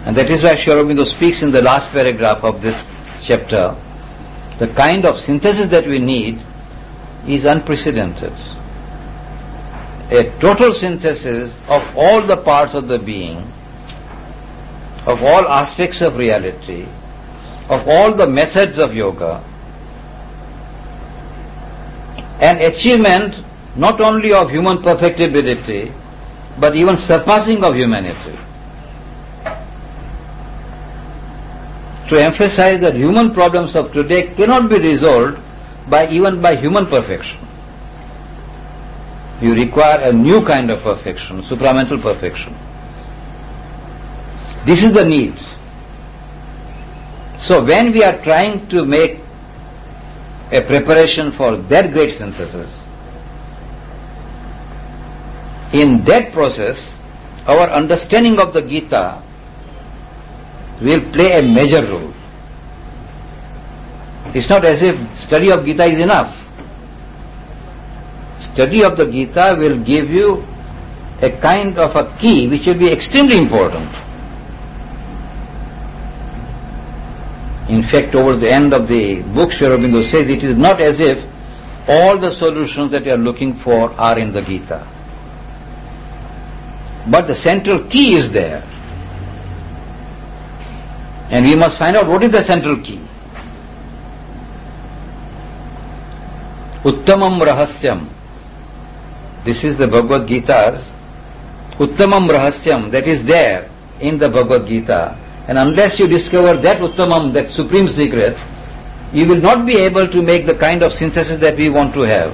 And that is why Sri Aurobindo speaks in the last paragraph of this chapter, the kind of synthesis that we need is unprecedented. A total synthesis of all the parts of the being, of all aspects of reality, of all the methods of yoga, an achievement not only of human perfectibility, but even surpassing of humanity. To emphasize that human problems of today cannot be resolved even by human perfection. You require a new kind of perfection, supramental perfection. This is the need. So when we are trying to make a preparation for that great synthesis, in that process, our understanding of the Gita will play a major role. It's not as if study of Gita is enough. Study of the Gita will give you a kind of a key which will be extremely important. In fact, over the end of the book, Sri Aurobindo says it is not as if all the solutions that you are looking for are in the Gita. But the central key is there. And we must find out what is the central key. Uttamam Rahasyam. This is the Bhagavad Gita's Uttamam Rahasyam that is there in the Bhagavad Gita. And unless you discover that Uttamam, that supreme secret, you will not be able to make the kind of synthesis that we want to have.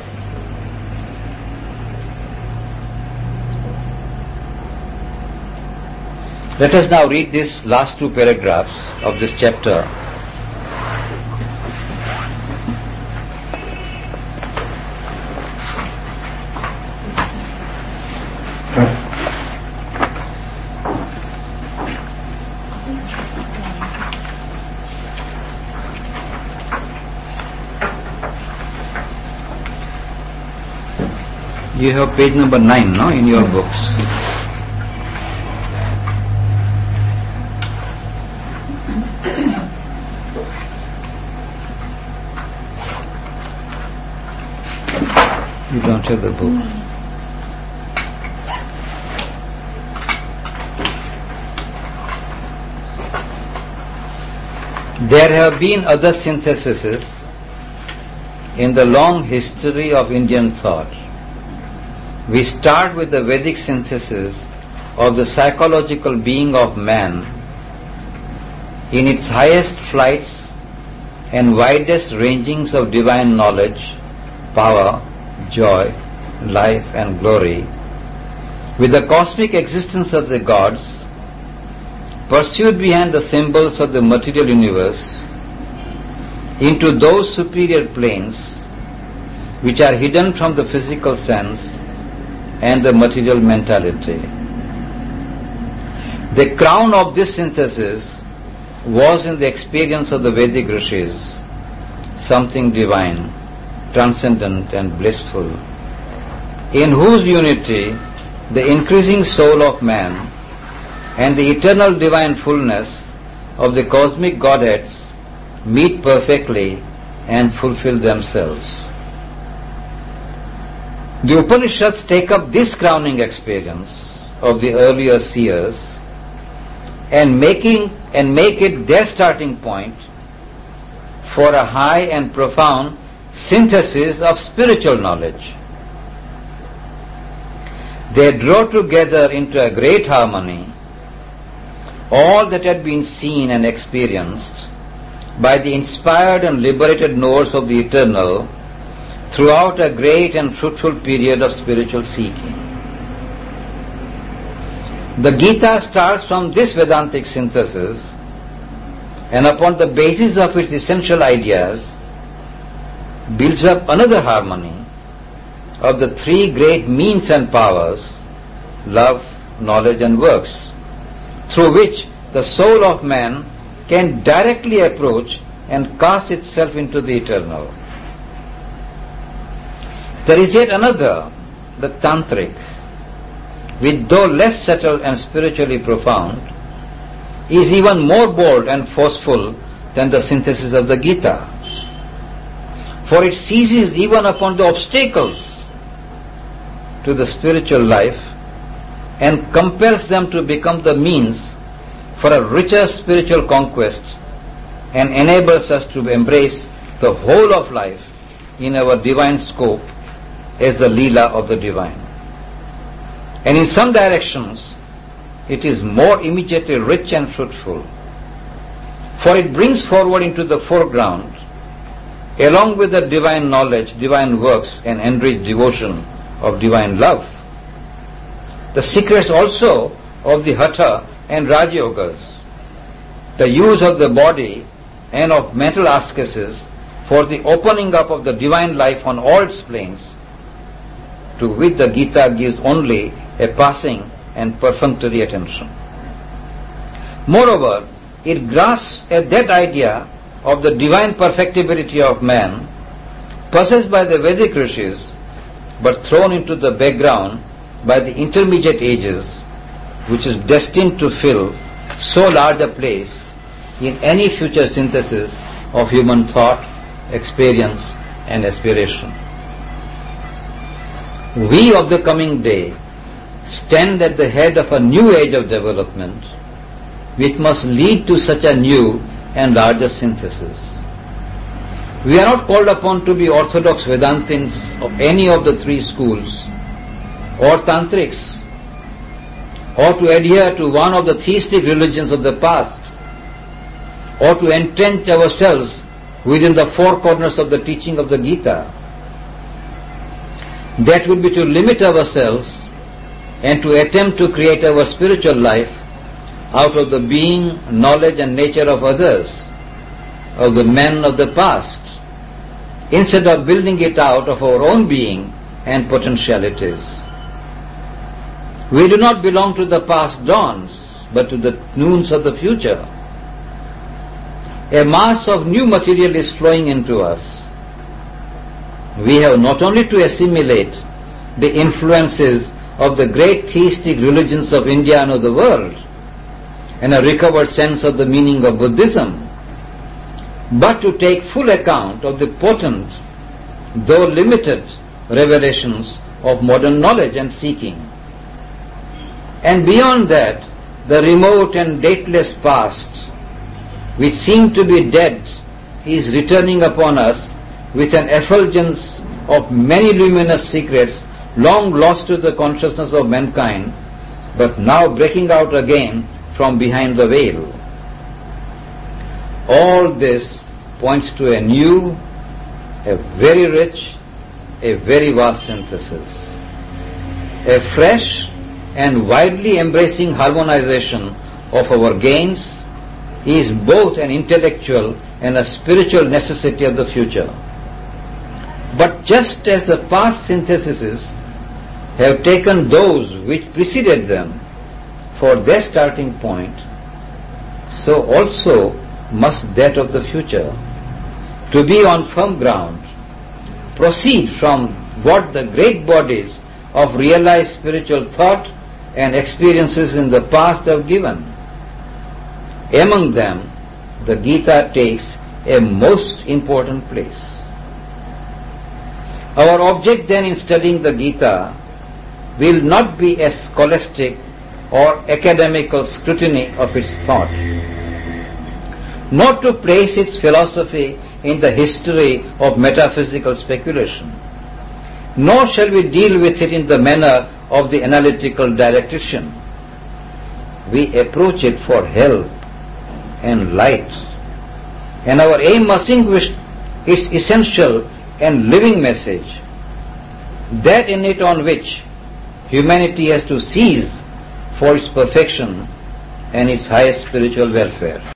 Let us now read these last two paragraphs of this chapter. You have page number 9, no, in your books. You don't have the book. There have been other syntheses in the long history of Indian thought. We start with the Vedic synthesis of the psychological being of man in its highest flights and widest rangings of divine knowledge, power, joy, life and glory, with the cosmic existence of the gods pursued behind the symbols of the material universe into those superior planes which are hidden from the physical sense and the material mentality. The crown of this synthesis was in the experience of the Vedic rishis, something divine, transcendent and blissful, in whose unity the increasing soul of man and the eternal divine fullness of the cosmic Godheads meet perfectly and fulfill themselves. The Upanishads take up this crowning experience of the earlier seers and make it their starting point for a high and profound synthesis of spiritual knowledge. They draw together into a great harmony all that had been seen and experienced by the inspired and liberated knowers of the Eternal throughout a great and fruitful period of spiritual seeking. The Gita starts from this Vedantic synthesis, and upon the basis of its essential ideas builds up another harmony of the three great means and powers, love, knowledge and works, through which the soul of man can directly approach and cast itself into the Eternal. There is yet another, the Tantric, which though less subtle and spiritually profound, is even more bold and forceful than the synthesis of the Gita. For it seizes even upon the obstacles to the spiritual life and compels them to become the means for a richer spiritual conquest and enables us to embrace the whole of life in our divine scope as the Leela of the divine. And in some directions, it is more immediately rich and fruitful, for it brings forward into the foreground, along with the divine knowledge, divine works, and enriched devotion of divine love, the secrets also of the Hatha and Raj Yogas, the use of the body and of mental ascesis for the opening up of the divine life on all its planes, to which the Gita gives only a passing and perfunctory attention. Moreover, it grasps at that idea of the divine perfectibility of man, possessed by the Vedic rishis, but thrown into the background by the intermediate ages, which is destined to fill so large a place in any future synthesis of human thought, experience, and aspiration. We of the coming day stand at the head of a new age of development, which must lead to such a new and larger synthesis. We are not called upon to be orthodox Vedantins of any of the three schools, or Tantrics, or to adhere to one of the theistic religions of the past, or to entrench ourselves within the four corners of the teaching of the Gita. That would be to limit ourselves and to attempt to create our spiritual life out of the being, knowledge and nature of others, of the men of the past, instead of building it out of our own being and potentialities. We do not belong to the past dawns, but to the noons of the future. A mass of new material is flowing into us. We have not only to assimilate the influences of the great theistic religions of India and of the world, and a recovered sense of the meaning of Buddhism, but to take full account of the potent, though limited, revelations of modern knowledge and seeking. And beyond that, the remote and dateless past, which seemed to be dead, is returning upon us with an effulgence of many luminous secrets long lost to the consciousness of mankind, but now breaking out again from behind the veil. All this points to a new, a very rich, a very vast synthesis. A fresh and widely embracing harmonization of our gains is both an intellectual and a spiritual necessity of the future. But just as the past syntheses have taken those which preceded them for their starting point, so also must that of the future, to be on firm ground, proceed from what the great bodies of realized spiritual thought and experiences in the past have given. Among them, the Gita takes a most important place. Our object then in studying the Gita will not be a scholastic or academical scrutiny of its thought, not to place its philosophy in the history of metaphysical speculation, nor shall we deal with it in the manner of the analytical dialectician. We approach it for help and light, and our aim must distinguish its essential and living message, that in it on which humanity has to seize for its perfection and its highest spiritual welfare.